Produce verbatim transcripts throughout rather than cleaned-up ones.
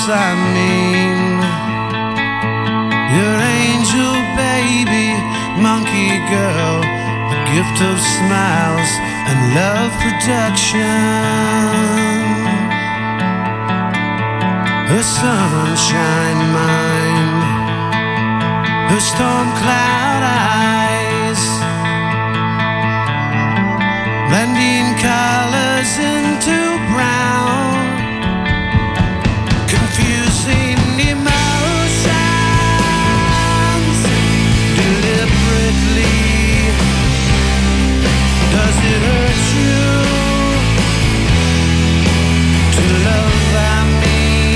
I mean. Your angel baby, monkey girl, the gift of smiles and love production. Her sunshine mind, her storm cloud eyes, blending colors into brown, confusing emotions deliberately. Does it hurt you to love I mean?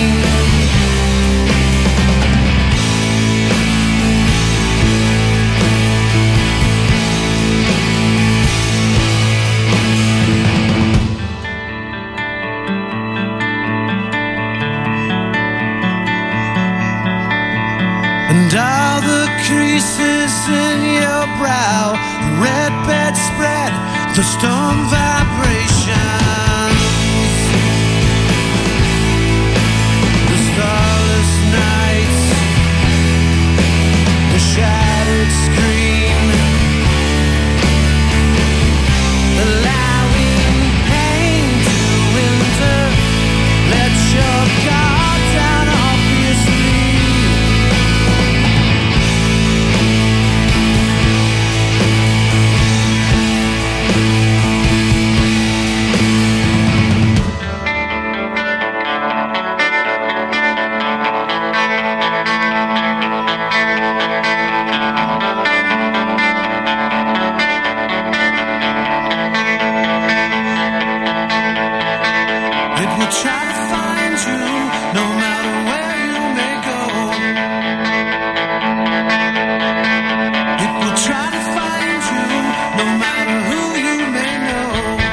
And all the creases in your brow, the red bedspread, the storm vibrations, the starless nights, the shattered screen, allowing pain to enter. Let your guard down, obviously. Try to find you, no matter where you may go. It will try to find you, no matter who you may know.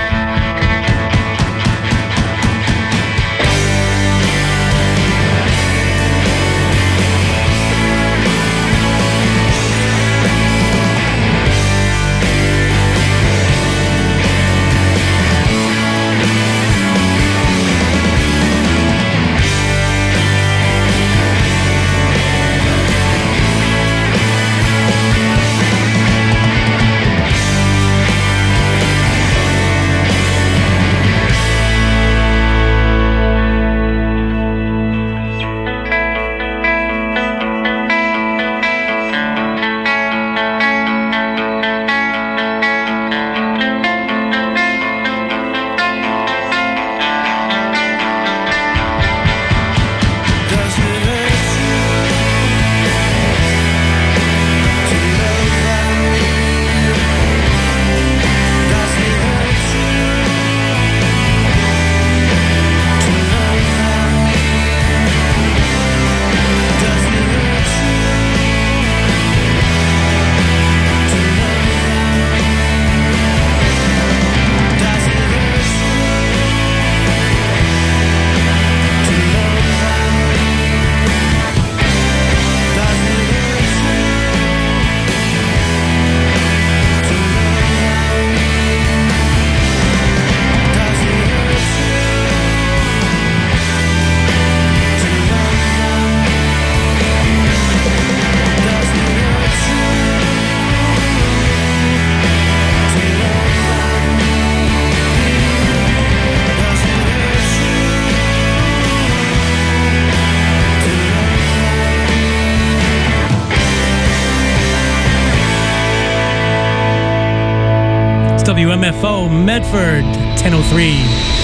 W M F O Medford, ten oh three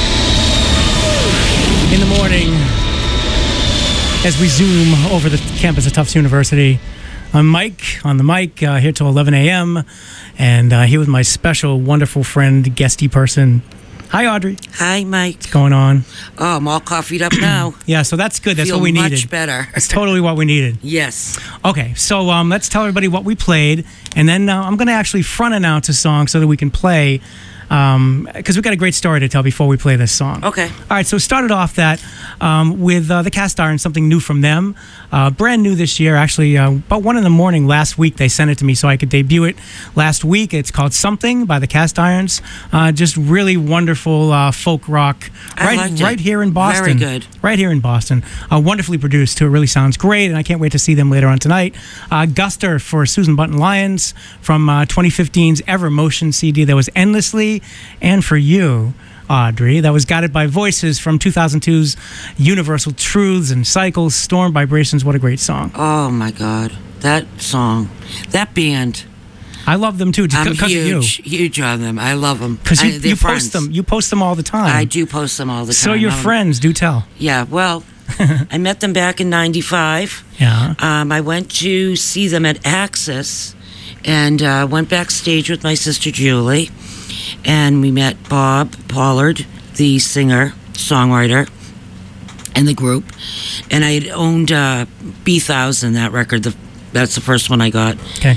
in the morning as we zoom over the campus of Tufts University. I'm Mike on the mic, uh, here till eleven a.m. and uh, here with my special, wonderful friend, guesty person. Hi, Audrey. Hi, Mike. What's going on? Oh, I'm all coffeeed up now. Yeah, so that's good. That's Feel what we needed. much better. That's totally what we needed. Yes. Okay, so um, let's tell everybody what we played, and then uh, I'm going to actually front announce a song so that we can play because we've got a great story to tell before we play this song. Okay. All right, so started off that um, with uh, the Cast Iron, something new from them. Uh, brand new this year, actually, uh, about one in the morning last week, they sent it to me so I could debut it last week. It's called Something by the Cast Irons. Uh, just really wonderful uh, folk rock I right, liked it. right here in Boston. Very good. Right here in Boston. Uh, wonderfully produced, too. It really sounds great, and I can't wait to see them later on tonight. Uh, Guster for Susan Button Lyons from uh, twenty fifteen's Ever Motion C D. That was Endlessly, and for you, Audrey, that was Guided by Voices from two thousand two's Universal Truths and Cycles, Storm Vibrations. What a great song. Oh my God, that song, that band. I love them too, just I'm because of you. huge, huge on them. I love them. Because you, they're you friends. post them, you post them all the time. I do post them all the time. So your I'm- friends, do tell. Yeah, well, I met them back in ninety-five. Yeah. Um, I went to see them at Axis and uh, went backstage with my sister Julie. And we met Bob Pollard, the singer, songwriter, and the group. And I had owned uh, B one thousand, that record. The, that's the first one I got. Okay.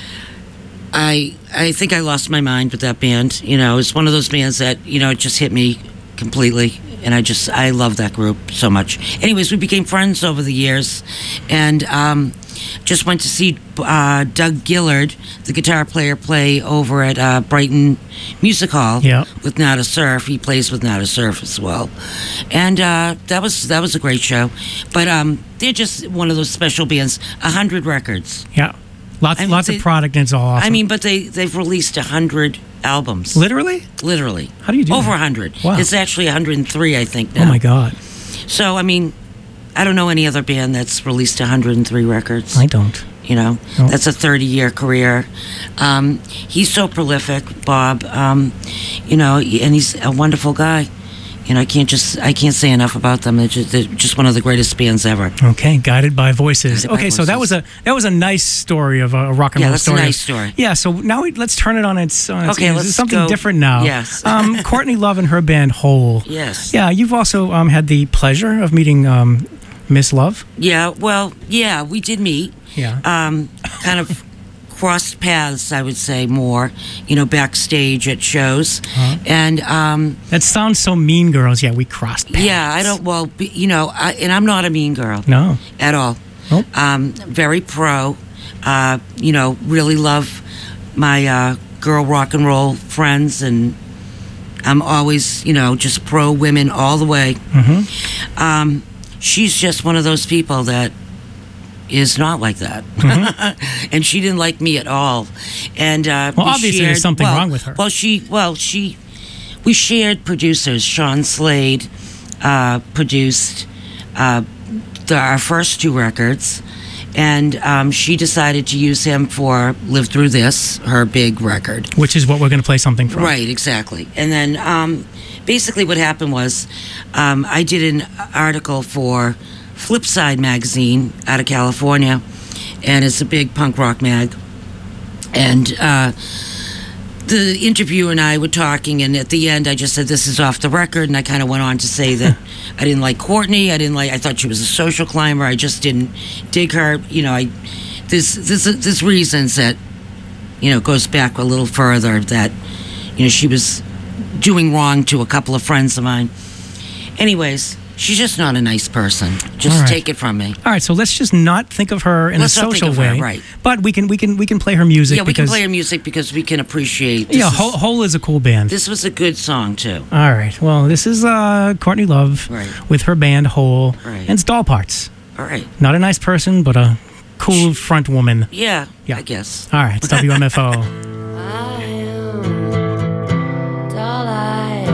I I think I lost my mind with that band. You know, it's one of those bands that, you know, it just hit me completely. And I just, I love that group so much. Anyways, we became friends over the years. And um, just went to see uh, Doug Gillard, the guitar player, play over at uh, Brighton Music Hall Yeah. with Nada Surf. He plays with Nada Surf as well. And uh, that was that was a great show. But um, they're just one of those special bands. A hundred records. Yeah. Lots, I mean, lots they- of product, and it's all awesome. I mean, but they, they've released a hundred albums. literally? Literally. How do you do Over that? a hundred. Wow. It's actually one hundred three, I think, now. Oh my God. So, I mean, I don't know any other band that's released one hundred three records. I don't. You know, No. that's a thirty-year career. Um, he's so prolific, Bob. Um, you know, and he's a wonderful guy. You know, I can't just I can't say enough about them. They're just, they're just one of the greatest bands ever. Okay, Guided by Voices. Guided by okay, so that was Voices. a that was a nice story of a, a rock and Yeah, roll that's a story. nice story. Yeah, so now we, let's turn it on its. On its Okay, ears. let's It's something go- different now. yes. um, Courtney Love and her band Hole. Yes. Yeah, you've also um, had the pleasure of meeting um, Miss Love. Yeah. Well, yeah, we did meet. Yeah. Um, kind of crossed paths, I would say, more. You know, backstage at shows, Uh-huh. and. Um, That sounds so Mean Girls. Yeah, we crossed paths. Yeah, I don't. Well, be, you know, I, and I'm not a mean girl No. at all. Nope. Um, very pro. Uh, you know, really love my uh, girl rock and roll friends, and I'm always, you know, just pro women all the way. Mm-hmm. Um, she's just one of those people that is not like that, Mm-hmm. and she didn't like me at all. And uh, Well, we obviously shared- there's something well- wrong with her. Well, she, well, she, we shared producers. Sean Slade uh, produced uh, the, our first two records, and um, she decided to use him for "Live Through This," her big record. Which is what we're going to play something from. Right, exactly. And then um, basically what happened was um, I did an article for Flipside magazine out of California, and it's a big punk rock mag. And uh, the interviewer and I were talking, and at the end I just said, this is off the record, and I kind of went on to say that I didn't like Courtney, I didn't like, I thought she was a social climber, I just didn't dig her, you know, I, there's, there's, there's reasons that, you know, it goes back a little further that, you know, she was doing wrong to a couple of friends of mine. Anyways, she's just not a nice person. Just All right. take it from me. All right, so let's just not think of her in Let's a not think social of her, way, right. But we can we can we can play her music. Yeah, we because, can play her music because we can appreciate. This Yeah, is- Hole, Hole is a cool band. This was a good song too. All right. Well, this is uh, Courtney Love Right. with her band Hole, Right. and it's Doll Parts. All right. Not a nice person, but a cool front woman. Yeah. Yeah. I guess. All right, it's W M F O. I am doll eyes,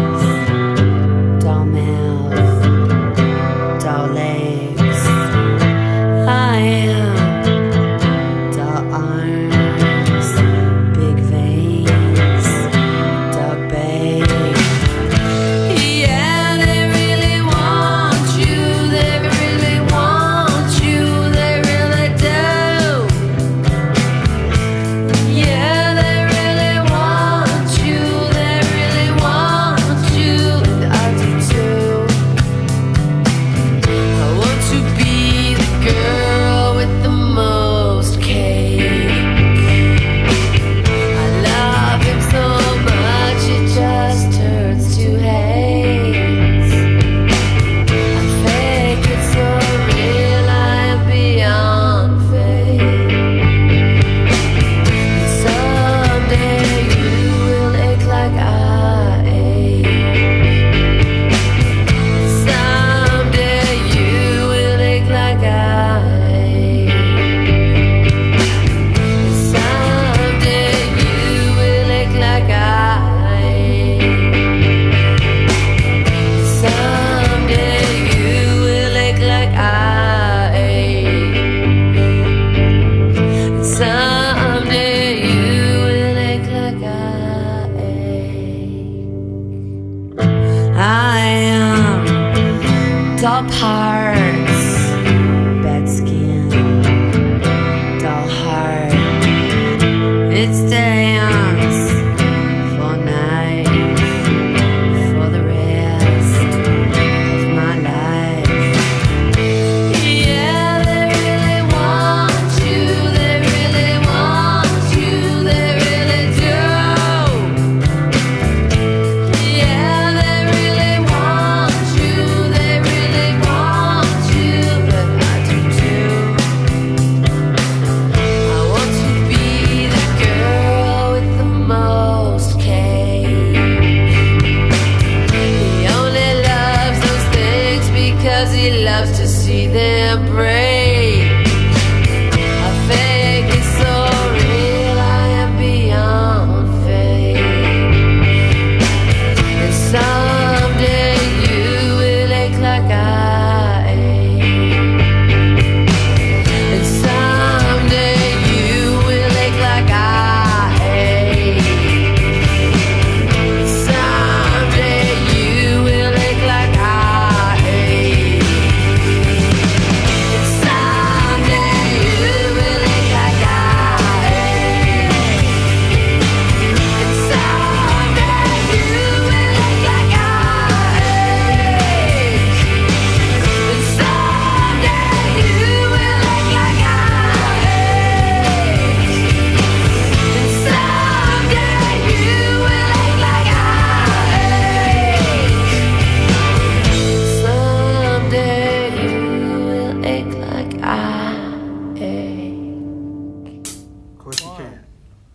doll mouth, doll legs. I am doll arms, big veins, doll babe. Yeah, they really want you, they really want you, they really do. Yeah, they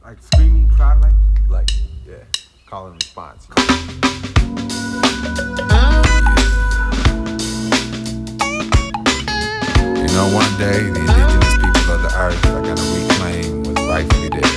Like screaming, crying, like, like, yeah, call and response. You know, one day the indigenous people of the earth are gonna reclaim what's rightfully theirs.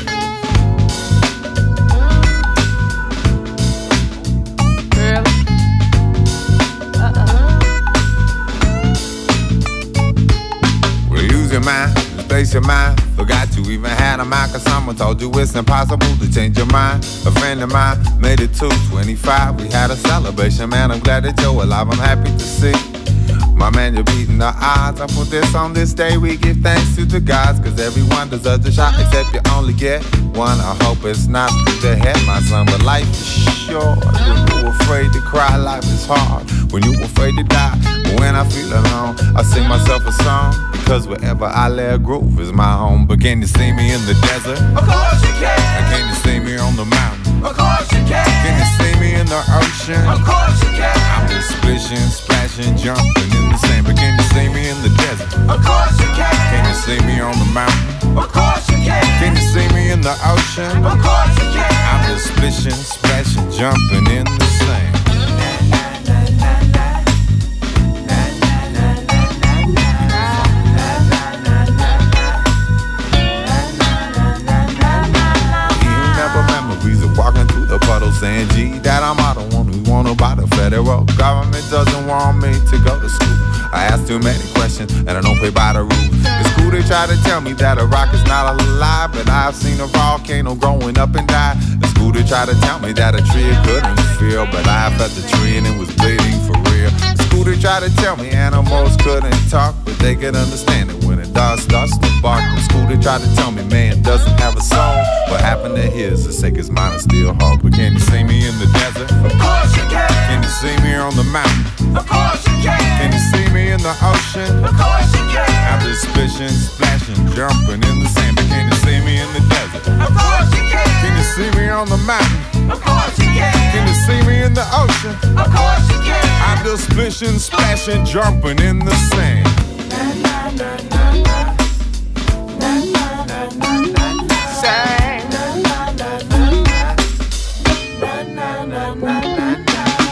Lose your mind, displace your mind. Forgot you even had a mind, cause someone told you it's impossible to change your mind. A friend of mine made it to twenty-five. We had a celebration, man. I'm glad that you're alive. I'm happy to see. My man, you're beating the odds. I put this on this day. We give thanks to the gods, cause everyone deserves a shot, except you only get one. I hope it's not to the head, my son, but life is short. When you're afraid to cry, life is hard. When you're afraid to die, but when I feel alone, I sing myself a song, because wherever I lay a groove is my home. But can you see me in the desert? Of course you can. And can you see me on the mountain? Of course you can. Can you see me in the ocean? Of course you can. I'm just splishing, splashing, jumping in the sand. But can you see me in the desert? Of course you can. Can you see me on the mountain? Of course you can. Can you see me in the ocean? Of course you can. I'm just splishing, splashing, jumping in the sand. Walking through the puddle saying, gee, that I'm not the one who wanna buy the federal government doesn't want me to go to school. I ask too many questions and I don't play by the rules. In school they try to tell me that a rock is not alive, but I've seen a volcano growing up and die. In school they try to tell me that a tree couldn't feel, but I felt the tree and it was bleeding for real. In school they try to tell me animals couldn't talk, but they could understand it when a dog starts to bark. In school they try to tell me man doesn't have a soul. What happened to his? The sake his mind is still hard. But can you see me in the desert? Of course you can. Can you see me on the mountain? Of course you can. Can you see me in the ocean? Of course you can. I'm just splishing, splashing, jumping in the sand. But can you see me in the desert? Of course you can. Can you see me on the mountain? Of course you can. Can you see me in the ocean? Of course you can. I'm just splishing, splashing, jumping in the sand. Na na na na na. Na na na na na na. Sand. Na na na na na. Na na na na na na.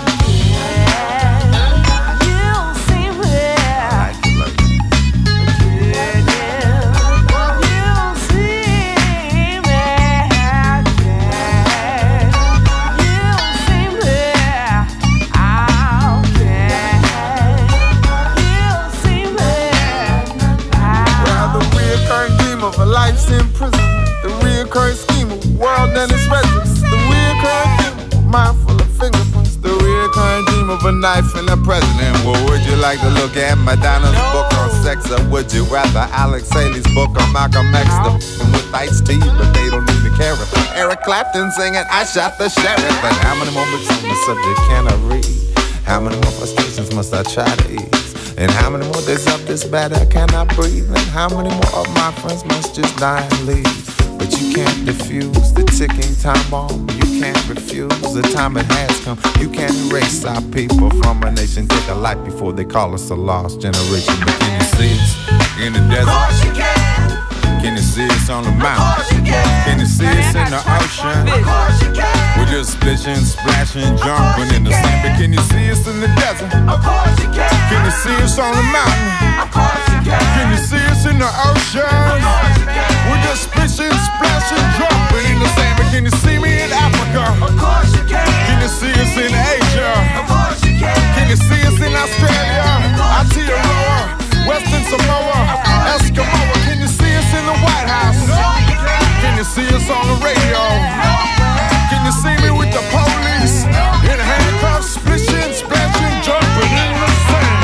Life's imprisonment, the reoccurring scheme of world and its residents, the reoccurring theme of a mind full of fingerprints, the reoccurring dream of a knife and a president. Well, would you like to look at Madonna's no. book on sex, or would you rather Alex Haley's book on Malcolm X? No. The with Ice-T, but they don't even care. Eric Clapton singing, I shot the sheriff. And how many more books on the subject can I read? How many more frustrations must I try to ease? And how many more days of this battle can I breathe? And how many more of my friends must just die and leave? But you can't defuse the ticking time bomb. You can't refuse the time it has come. You can't erase our people from a nation. Take a life before they call us a lost generation. But can you see us in the desert? Of course you can. Can you see us on the mountain? Of course you can. Can you see us in the ocean? Of course you can. We're just splishing, splashing, jumping in the sand. But can you see us in the desert? Of course you can. Can you see us on the mountain? Of course you can. Can you see us in the ocean? Of course you can. We're just splishing, splashing, jumping in the sand. But can you see me in Africa? Of course you can. Can you see us in Asia? Of course you can. Can you see us in Australia? Aotearoa, Western Samoa, Eskimo. Can you see us in the White House? Can you see us on the radio? Can you see me with the police in handcuffs, splishing, splashing, jumping in the sand?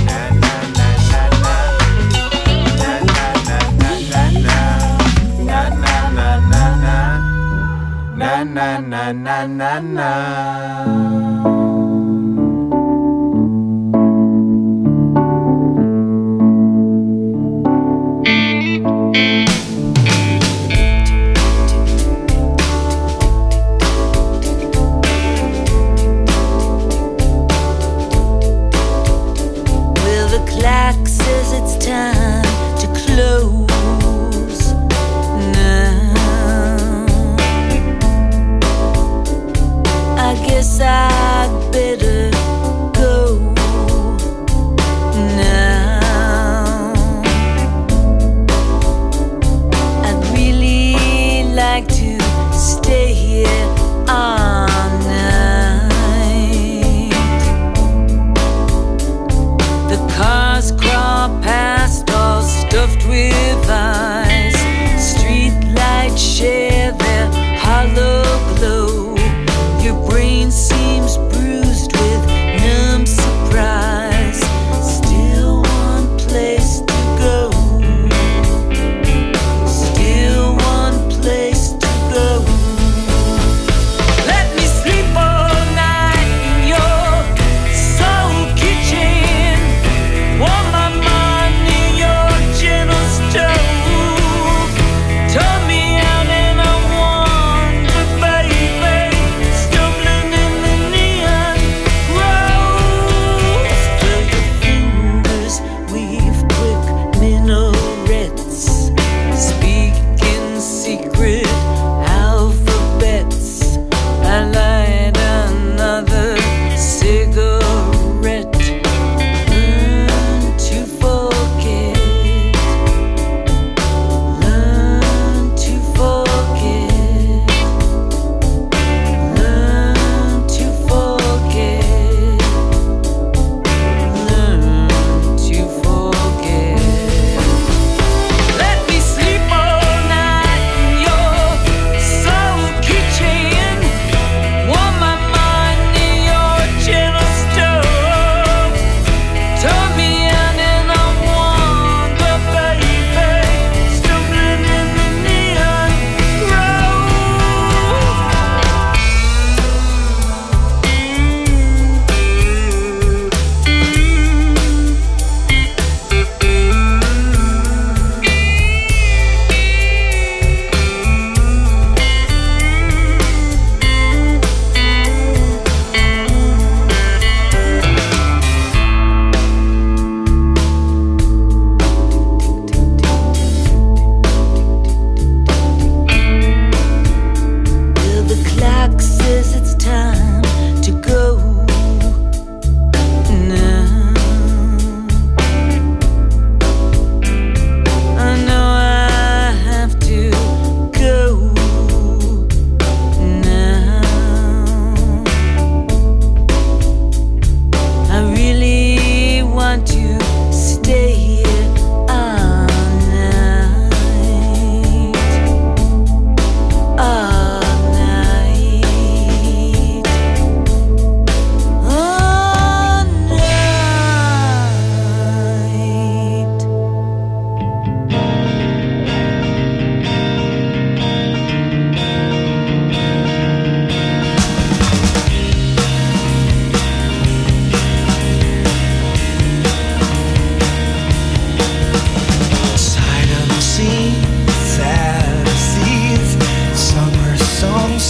Na na na na na na. Time to close now.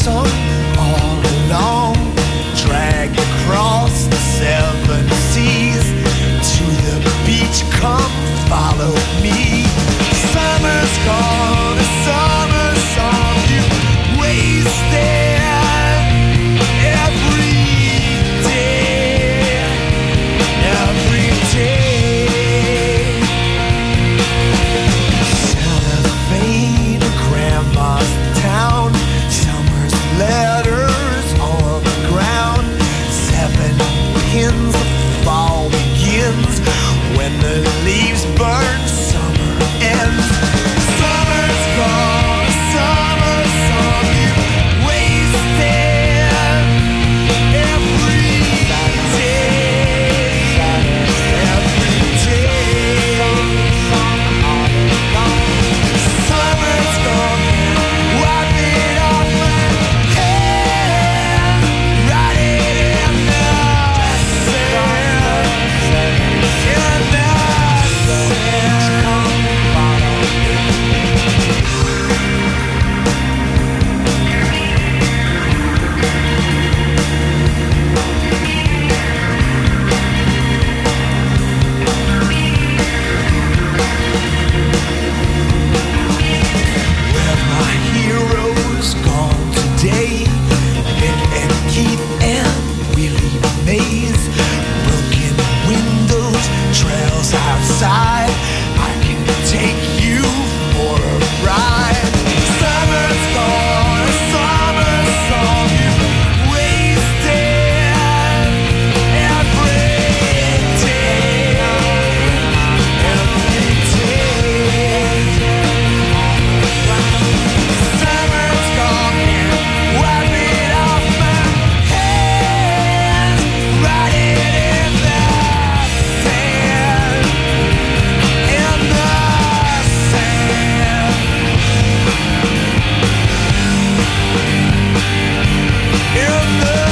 lonesome all along, dragged across the seven seas to the beach. Come follow me. Summer's gone, a summer song you wasted every day, every day. Santa Fe to Grandma's town, summer's letters on the ground. Seven pins, the fall begins. When the leaves burn, summer ends. Summer's gone, summer song you wasted every day, every day. Summer's gone, wipe it off my head, write it in the sand, in the sand. Where my heroes gone today? Nick and Keith and Willie Mays. Broken windows, trails outside. I can take you for a ride. Summer's gone, a summer song you wasted every day, every day. Summer's gone, wipe it off my hands, write it in the sand, in the sand, in the sand.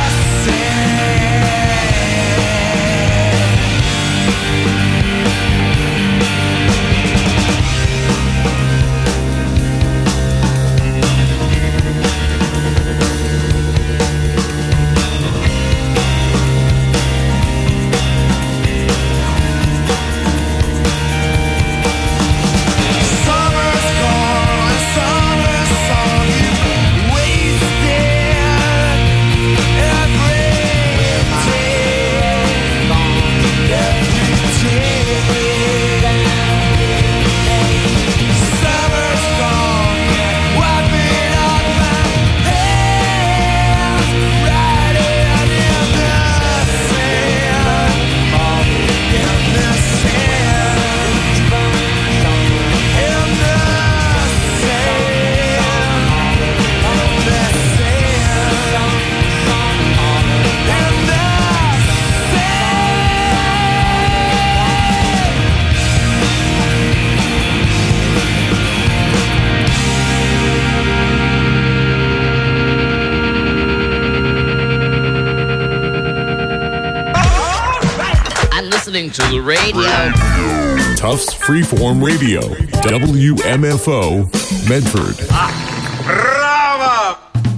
Summer's gone, a summer song you wasted every day, every day. Summer's gone, wipe it off my hands, write it in the sand, in the sand, in the I'm listening to the radio. Tufts Freeform Radio, W M F O, Medford. Bravo!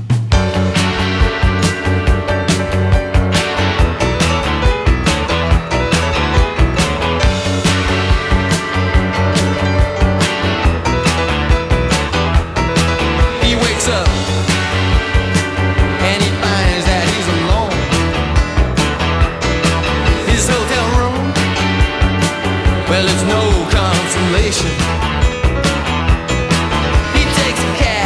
He wakes up and he finds that he's alone. His hotel room, well, it's no consolation. He takes a cab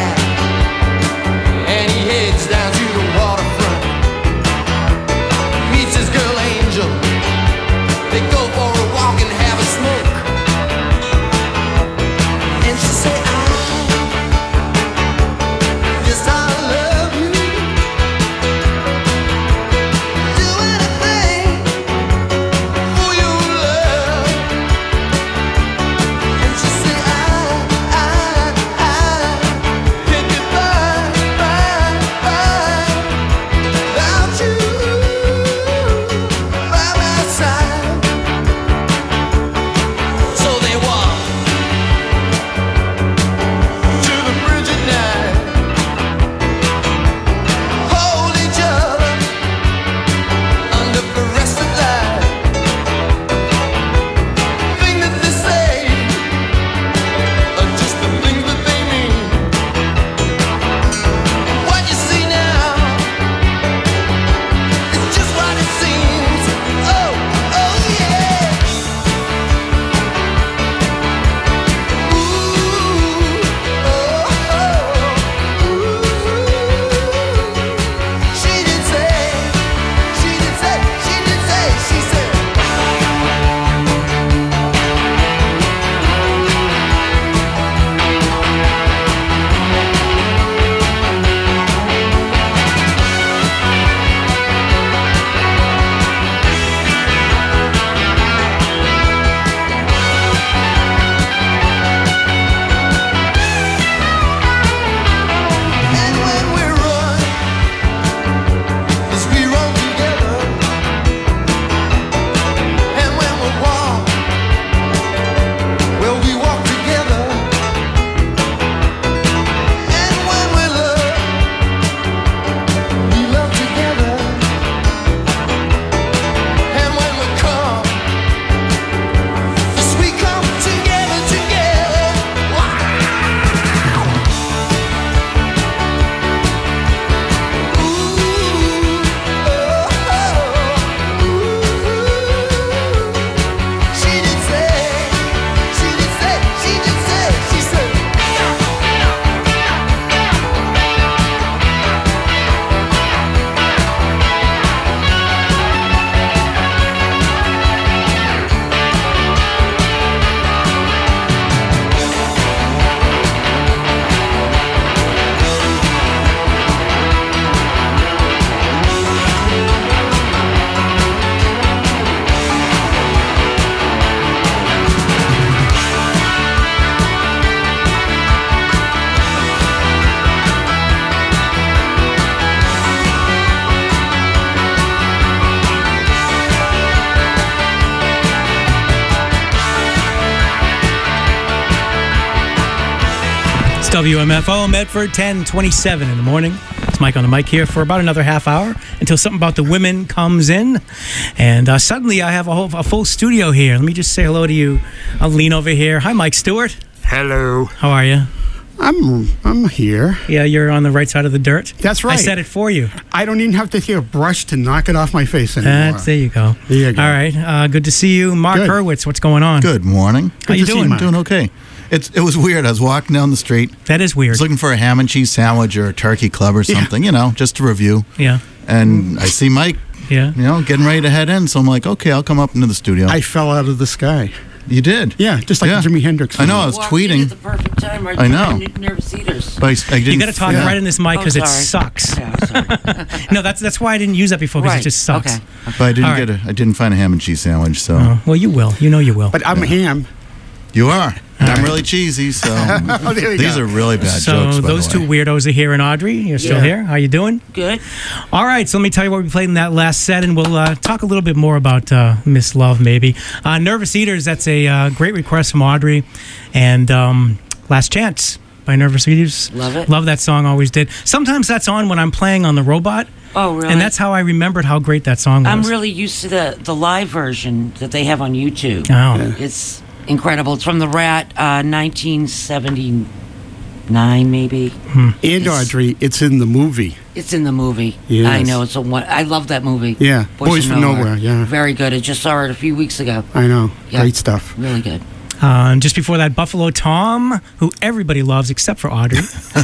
It's W M F O, Medford, ten twenty-seven in the morning. It's Mike on the mic here for about another half hour until something about the women comes in. And uh, suddenly I have a, whole, a full studio here. Let me just say hello to you. I'll lean over here. Hi, Mike Stewart. Hello. How are you? I'm I'm here. Yeah, you're on the right side of the dirt. That's right. I said it for you. I don't even have to take a brush to knock it off my face anymore. That's, there you go. There you go. All right. Uh, good to see you. Mark Good. Hurwitz, what's going on? Good morning. How you to see doing? you, Mark. Doing okay. It's it was weird. I was walking down the street. That is I weird. was looking for a ham and cheese sandwich or a turkey club or something, you know, just to review. Yeah. And I see Mike, Yeah. you know, getting ready to head in. So I'm like, okay, I'll come up into the studio. I fell out of the sky. you did? Yeah, just like Yeah. Jimi Hendrix. I know. I was Walked in tweeting. at the perfect time, right I know. behind Nervous Eaters. But I, I didn't, You got to talk yeah. right in this mic Oh, because it sorry. sucks. Yeah, sorry. No, that's that's why I didn't use that before because Right. it just sucks. Okay. But I didn't All right. get a. I didn't find a ham and cheese sandwich. So Oh, well, you will. You know you will. But I'm ham. you are. And I'm really cheesy. So Oh, there you these go. are really bad so jokes. By those the two way. weirdos are here, and Audrey, you're still Yeah. here. How you doing? Good. All right, so let me tell you what we played in that last set, and we'll uh, talk a little bit more about uh, Miss Love, maybe. Uh, Nervous Eaters, that's a uh, great request from Audrey, and um, Last Chance by Nervous Eaters. Love it. Love that song, always did. Sometimes that's on when I'm playing on the robot, Oh, really? and that's how I remembered how great that song was. I'm really used to the, the live version that they have on YouTube. Oh. It's incredible. It's from the Rat, uh, nineteen seventy-nine, maybe. And Audrey, it's in the movie. It's in the movie. Yes. I know. It's a one. I love that movie. Yeah, Boys from Nowhere, yeah. Very good. I just saw it a few weeks ago. I know. Yeah. Great stuff. Really good. Uh, and just before that, Buffalo Tom, who everybody loves except for Audrey.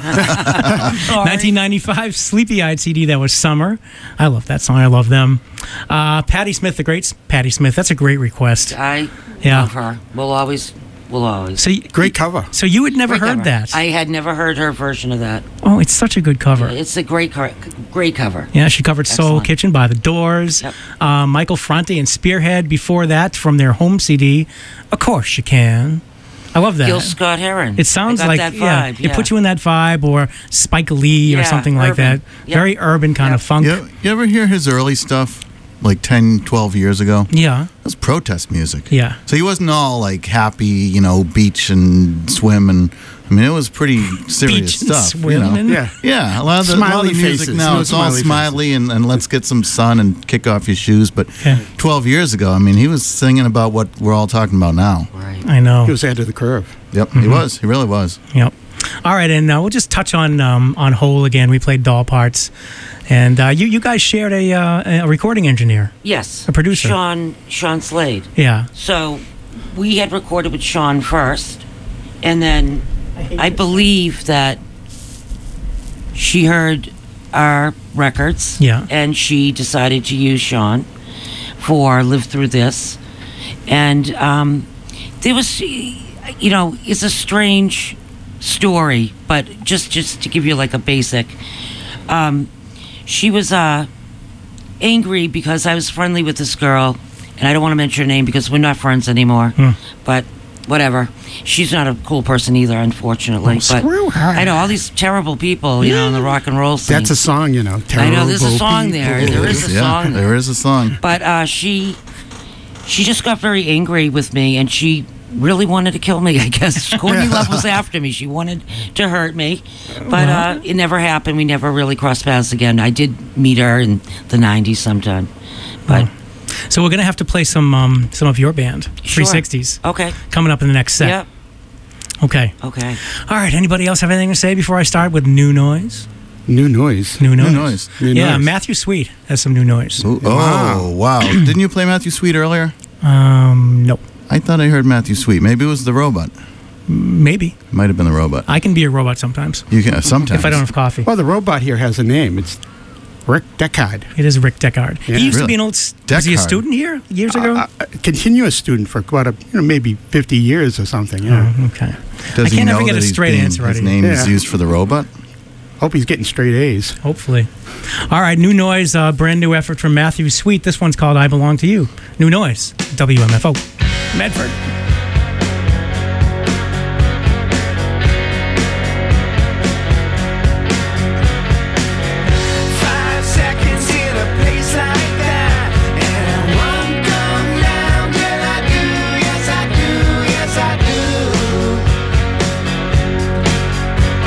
nineteen ninety-five Sleepy-Eyed C D, that was Summer. I love that song. I love them. Uh, Patti Smith, the great Patti Smith. That's a great request. I Yeah. love her. We'll always. We'll always. So, y- Great cover. so you had never Great heard cover. that? I had never heard her version of that. Oh, it's such a good cover. It's a great, co- great cover. Yeah, she covered Soul Excellent. Kitchen by The Doors, Yep. uh, Michael Franti and Spearhead before that from their home C D. Of course you can. I love that. Gil Scott Heron. It sounds I got like that yeah, vibe. it puts you in that vibe, or Spike Lee or Yeah, something like urban. that. Yep. Very urban kind Yep. of funk. You, you ever hear his early stuff, like ten, twelve years ago? Yeah, It was protest music. yeah. So he wasn't all like happy, you know, beach and swim, and I mean it was pretty serious Beach and stuff. swim you know? and- Yeah. Yeah, a lot of the, a lot of Smiley the music faces. now No it's all smiley smiley and, and let's get some sun and kick off your shoes. But Yeah. twelve years ago, I mean, he was singing about what we're all talking about now. Right. I know. He was ahead of the curve. Yep, Mm-hmm. he was. He really was. Yep. All right, and uh, we'll just touch on um, on Hole again. We played Doll Parts, and uh, you you guys shared a uh, a recording engineer. Yes. A producer. Sean Sean Slade. Yeah. So we had recorded with Sean first, and then I believe that she heard our records. Yeah. And she decided to use Sean for Live Through This. And um, there was, you know, it's a strange story, but just, just to give you like a basic, um, she was uh, angry because I was friendly with this girl, and I don't want to mention her name because we're not friends anymore, Hmm. but whatever. She's not a cool person either, unfortunately. Oh, but screw her. I know all these terrible people, you know, in the rock and roll scene. That's a song, you know. I know, there's a Terrible song there. people. There is a yeah, song there. there is a song. But uh, she she just got very angry with me, and she really wanted to kill me, I guess. Courtney Love was after me. She wanted to hurt me. But uh, it never happened. We never really crossed paths again. I did meet her in the nineties sometime. But So we're gonna have to play some um, some of your band, Sure. three sixties, okay. coming up in the next set. Yep. Okay. Okay. All right. Anybody else have anything to say before I start with new noise? New noise. New noise. New noise. New Yeah, noise. Matthew Sweet has some new noise. Ooh, oh, wow. Didn't you play Matthew Sweet earlier? Um, no, I thought I heard Matthew Sweet. Maybe it was the robot. maybe Might have been the robot. I can be a robot sometimes You can sometimes. if I don't have coffee. Well, the robot here has a name. It's Rick Deckard. It is Rick Deckard. Yeah. He used to Really? be an old. s- Was he a Deckard. student here years ago? A, a continuous student for about a, you know, maybe fifty years or something. Yeah. Oh, okay. Does I he can't ever know get that a he's straight being- answer out His of you. name is Yeah. used for the robot. Hope he's getting straight A's. Hopefully. All right, new noise, uh, brand new effort from Matthew Sweet. This one's called I Belong to You. New noise, W M F O, Medford. Five seconds in a place like that, and I won't come down till I do. Yes, I do. Yes, I do.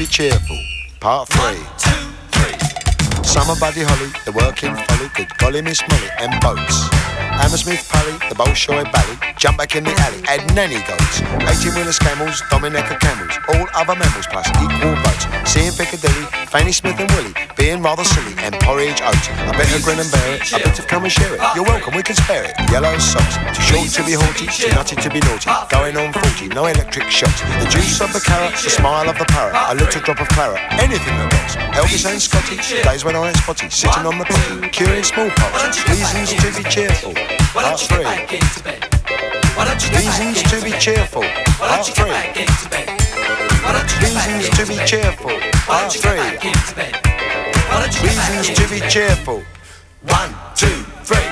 be cheerful. Part three. Summer Buddy Holly, the working folly, good golly Miss Molly, and boats. Hammersmith Pally, the Bolshoi Bally, jump back in the alley, add nanny goats. eighteen-wheelers camels, Dominica camels, all other mammals plus equal votes. Seeing Piccadilly, Fanny Smith and Willie, being rather silly, and porridge oats. I better grin and bear it, I better come and share it. You're welcome, we can spare it. Yellow socks, too short to be haughty, too nutty to be naughty. Going on forty, no electric shocks. The juice of the carrot, the smile of the parrot, a little drop of claret, anything that rocks. Elvis and Scotty, days when I ain't spotty, sitting on the potty, curing smallpox. Reasons to be cheerful. Part three. Reasons to be cheerful. Part three. Reasons to be cheerful. Part three. Reasons to be cheerful. One, two, three.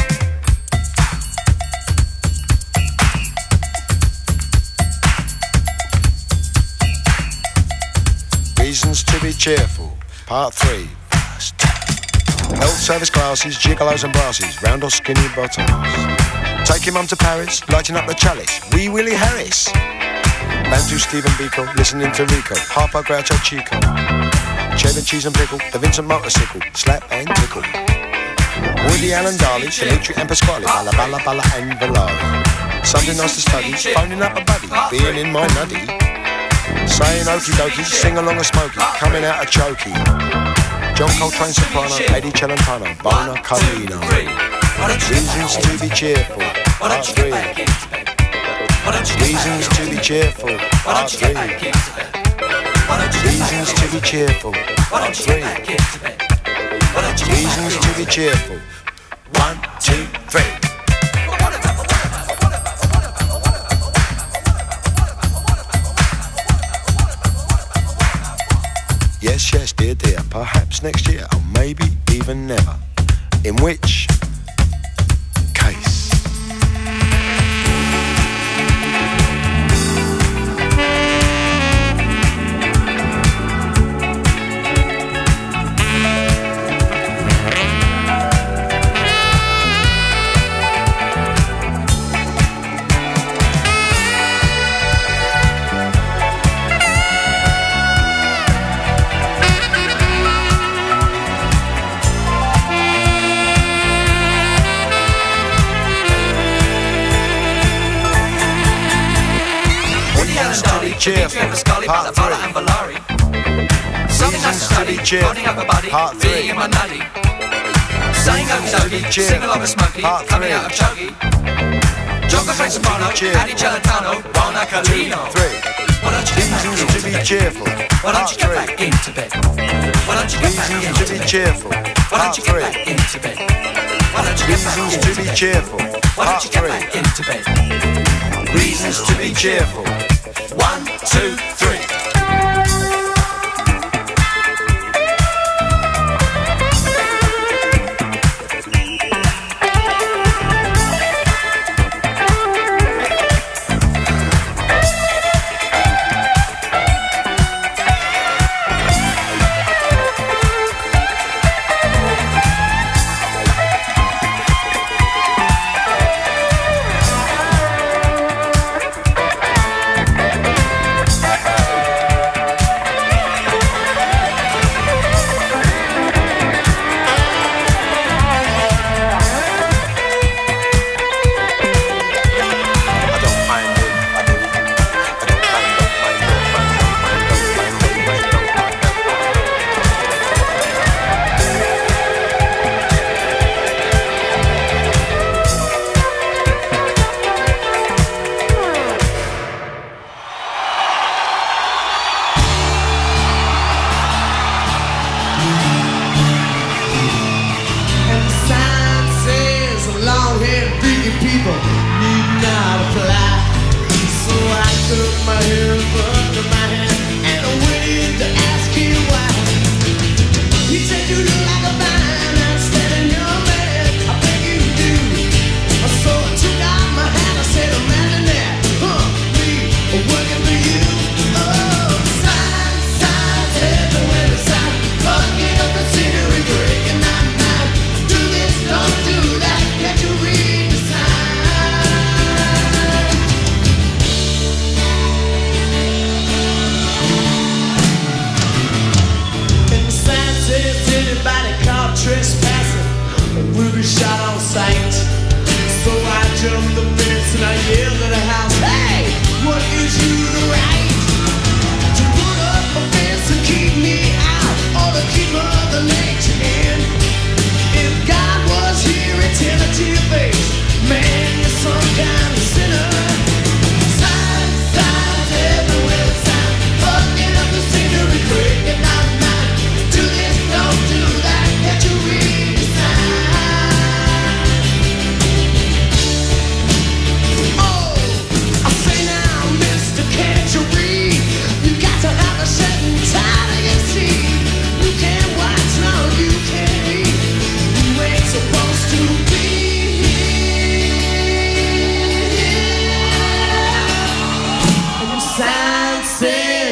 Reasons to be cheerful. Part three. Health service glasses, gigolos and brasses, round or skinny bottoms. Taking mum to Paris, lighting up the chalice, Wee Willie Harris. Bantu Stephen Biko, listening to Rico, Harpo Groucho Chico. Cheddar cheese and pickle, the Vincent motorcycle, slap and tickle. Woody Allen Darley, Dimitri and Pasquale, Balla Balla Balla and Valari. Something nice to study, phoning up a buddy, being in my nuddy. Saying okie dokie, sing along a smoky, coming out a chokey. John Coltrane soprano, Eddie Celentano, Bona Carlino. Reasons to be cheerful. Part three. Reasons to be cheerful. Part three. Reasons to be cheerful. Part three. Reasons to be cheerful. One, two, three. Yes, yes, dear, dear, perhaps next year, or maybe even never. In which case... Cheerful. Part three. Reasons to be cheerful. Part three. Reasons to be cheerful. Part three. Reasons to be cheerful. Two, three. Reasons to be cheerful. Part three. Reasons to be cheerful. Part three. Reasons to be cheerful. Part three. Reasons to be cheerful. One, two, three.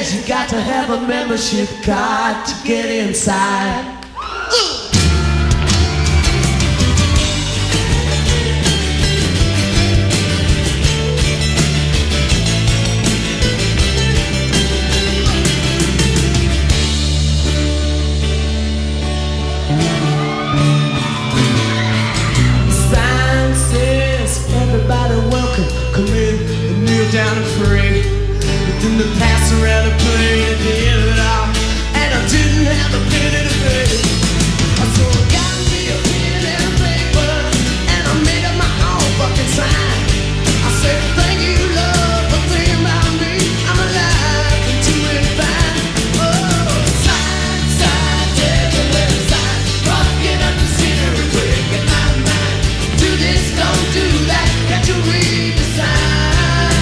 says you got to have a membership card to get inside. Sign says everybody welcome, come in and kneel down and pray. But then they pass around and play at the end of it all, and I didn't have a penny to pay. So I got me a pen and a paper, and I made up my own fucking sign. I said, thank you, Lord, for thinking about me. I'm alive and doing fine. Oh, sign, sign, everywhere, sign. Rocking up the scenery, breaking my mind. Do this, don't do that, got to read the sign.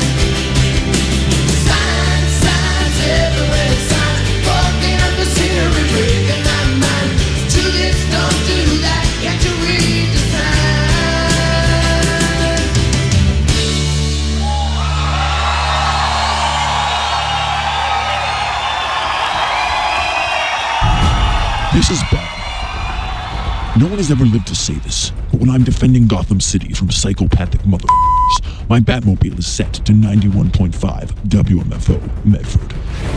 Sign, signs everywhere, sign. Rocking up the scenery, breaking my mind. Do this, don't do that, got to read the sign. This is bad. No one has ever lived to say this, but when I'm defending Gotham City from psychopathic motherfuckers, my Batmobile is set to ninety-one point five W M F O Medford.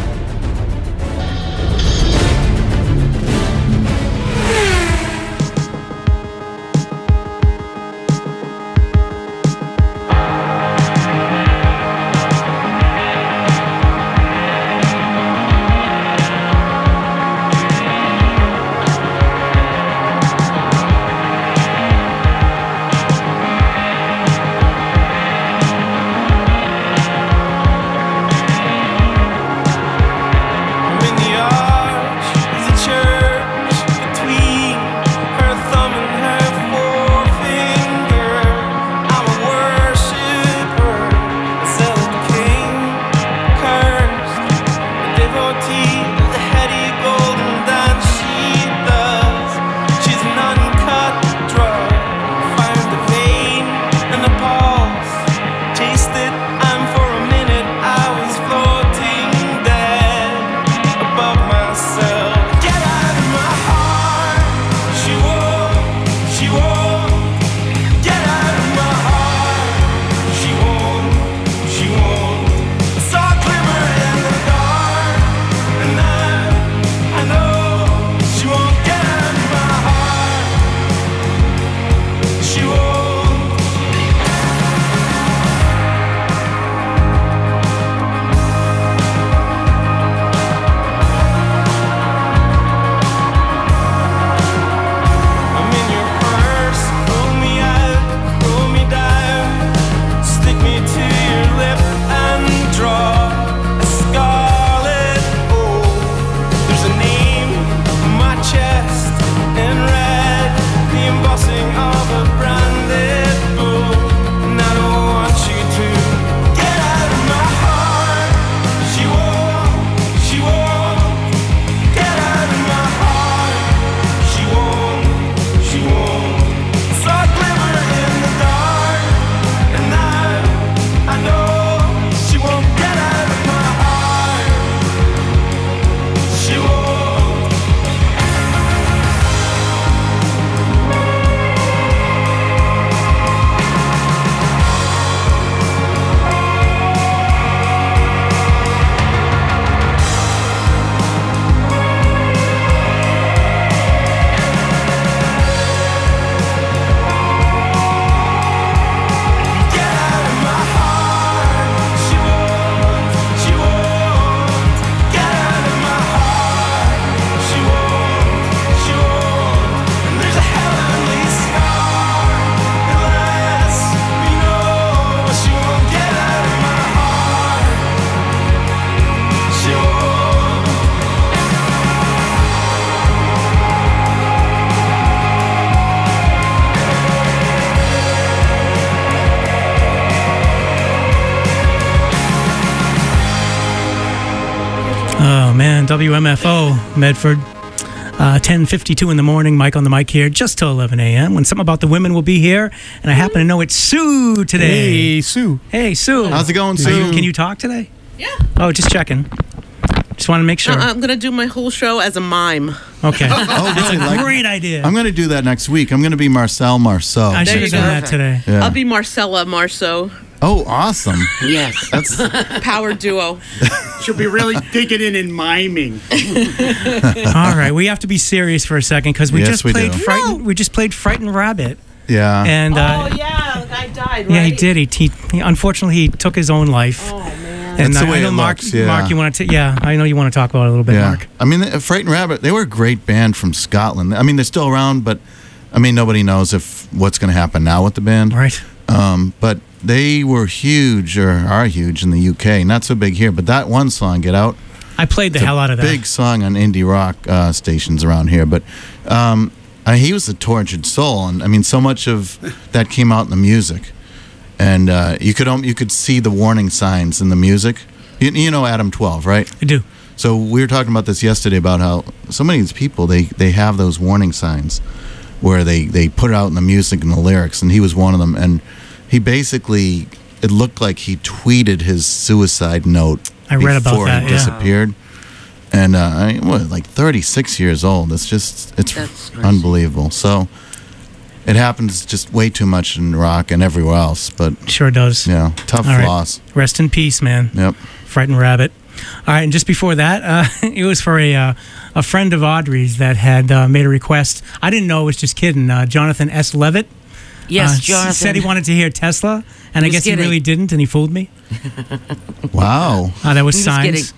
Oh, man, W M F O, Medford. Uh, ten fifty-two in the morning, Mike on the mic here, just till eleven a.m. when Something About the Women will be here. And I happen to know it's Sue today. Hey, Sue. Hey, Sue. How's it going, Are Sue? you- can you talk today? Yeah. Oh, just checking. Just want to make sure. Uh, I'm going to do my whole show as a mime. Okay. Oh, That's really? a Like- great idea. I'm going to do that next week. I'm going to be Marcel Marceau. I There should you have done go. that today. Yeah. I'll be Marcella Marceau. Oh, awesome. Yes. That's Power duo. She'll be really digging in and miming. All right, we have to be serious for a second because we Yes, just we played do. Frightened. We just played Frightened Rabbit, yeah. and uh, oh, yeah. The guy died, right? yeah, he did. He, he, he unfortunately he took his own life. Oh, man. And That's the I, way I know it Mark. looks, yeah. Mark, you want to? Yeah, I know you want to talk about it a little bit, yeah. Mark. I mean, Frightened Rabbit, they were a great band from Scotland. I mean, they're still around, but I mean, nobody knows if what's going to happen now with the band. Right. Um, but they were huge, or are huge in the U K. Not so big here, but that one song, Get Out, I played the it's hell a out of that. big song on indie rock uh, stations around here. But um, I, he was a tortured soul, and I mean, so much of that came out in the music, and uh, you could um, you could see the warning signs in the music. You, you know Adam twelve, right? I do. So we were talking about this yesterday about how so many of these people they, they have those warning signs where they, they put it out in the music and the lyrics, and he was one of them. And he basically, it looked like he tweeted his suicide note I read about before that, he yeah. disappeared. And uh, I, what, like thirty-six years old. It's just, it's That's crazy. unbelievable. So it happens just way too much in rock and everywhere else. But Sure does. yeah, tough All right. loss. Rest in peace, man. Yep. Frightened Rabbit. All right, and just before that, uh, it was for a uh, a friend of Audrey's that had uh, made a request. I didn't know it was just kidding. Uh, Jonathan S. Levitt. Yes, uh, s- Jonathan. said he wanted to hear Tesla, and I was guess kidding. he really didn't, and he fooled me. Wow. Uh, that was He was signs.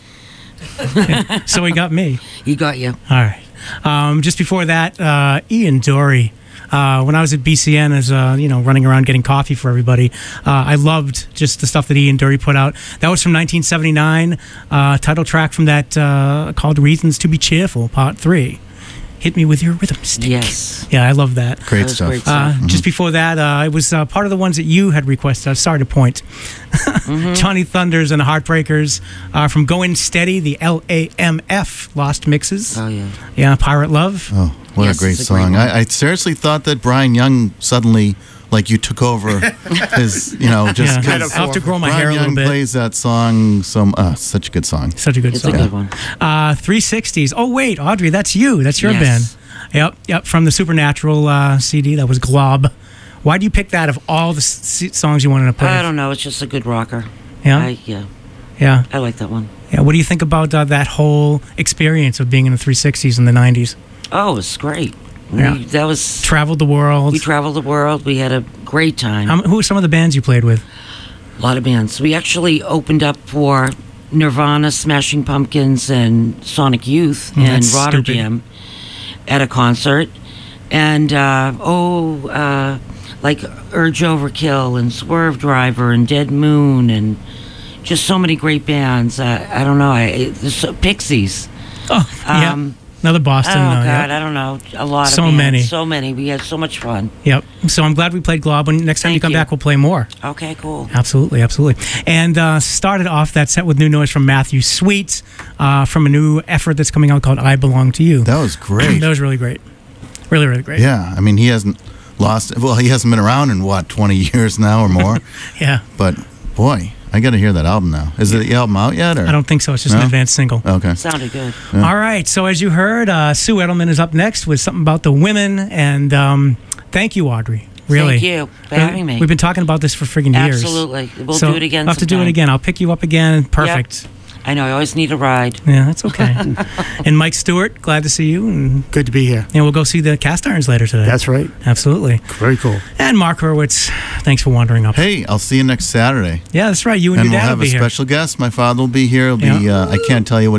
So he got me. He got you. All right. Um, just before that, uh, Ian Dory. Uh, when I was at B C N, as uh, you know, running around getting coffee for everybody, uh, I loved just the stuff that Ian Dury put out. That was from nineteen seventy-nine. Uh, title track from that uh, called "Reasons to Be Cheerful," Part Three. Hit me with your rhythm stick. Yes. Yeah, I love that. Great That was stuff. great stuff. Uh, Just before that, uh, it was uh, part of the ones that you had requested. I'm sorry to point. Mm-hmm. Johnny Thunders and the Heartbreakers uh, from Going Steady, the L A M F Lost Mixes. Oh, yeah. Yeah, Pirate Love. Oh, what Yes, a great it's a great song. one. I, I seriously thought that Brian Young suddenly, like you took over his, you know, just Yeah. 'cause I'll have to grow my Brian hair a little Young bit. plays that song, so, uh, such a good song. Such a good It's song. a good one. Uh, three sixties. Oh, wait, Audrey, that's you. That's your Yes. band. Yep, yep, from the Supernatural uh, C D. That was Glob. Why do you pick that of all the s- songs you wanted to play? I don't know. It's just a good rocker. Yeah? I, yeah. Yeah. I like that one. Yeah. What do you think about uh, that whole experience of being in the three sixties in the nineties? Oh, it's great. Yeah. We, that was. Traveled the world. We traveled the world. We had a great time. Um, who were some of the bands you played with? A lot of bands. We actually opened up for Nirvana, Smashing Pumpkins, and Sonic Youth Oh, in that's Rotterdam at a concert. And, uh, oh, uh, like Urge Overkill and Swerve Driver and Dead Moon and just so many great bands. Uh, I don't know. I, it, so, Pixies. Oh, yeah. Um, Another Boston. Oh, uh, God. yeah. I don't know. A lot So of bands. many. So many. We had so much fun. Yep. So I'm glad we played Glob. When next time you Thank come you. back, we'll play more. Okay, cool. Absolutely, absolutely. And uh, started off that set with new noise from Matthew Sweet uh, from a new effort that's coming out called I Belong to You. That was great. That was really great. Really, really great. Yeah, I mean, he hasn't lost, well, he hasn't been around in, what, twenty years now or more? Yeah. But, boy, I got to hear that album now. Is the album out yet? Or? I don't think so. It's just No? an advanced single. Okay. Sounded good. Yeah. All right. So as you heard, uh, Sue Edelman is up next with something about the women. And um, thank you, Audrey. Really. Thank you for having me. We've been talking about this for friggin' years. Absolutely. We'll So do it again We'll have to do it sometime. again. I'll pick you up again. Perfect. Yep. I know. I always need a ride. Yeah, that's okay. And Mike Stewart, glad to see you. And Good to be here. and we'll go see the Cast Irons later today. That's right. Absolutely. Very cool. And Mark Hurwitz, thanks for wandering up. Hey, I'll see you next Saturday. Yeah, that's right. You and, And your we'll dad have will be a here. special guest. My father will be here. It'll be, Yeah. uh, I can't tell you what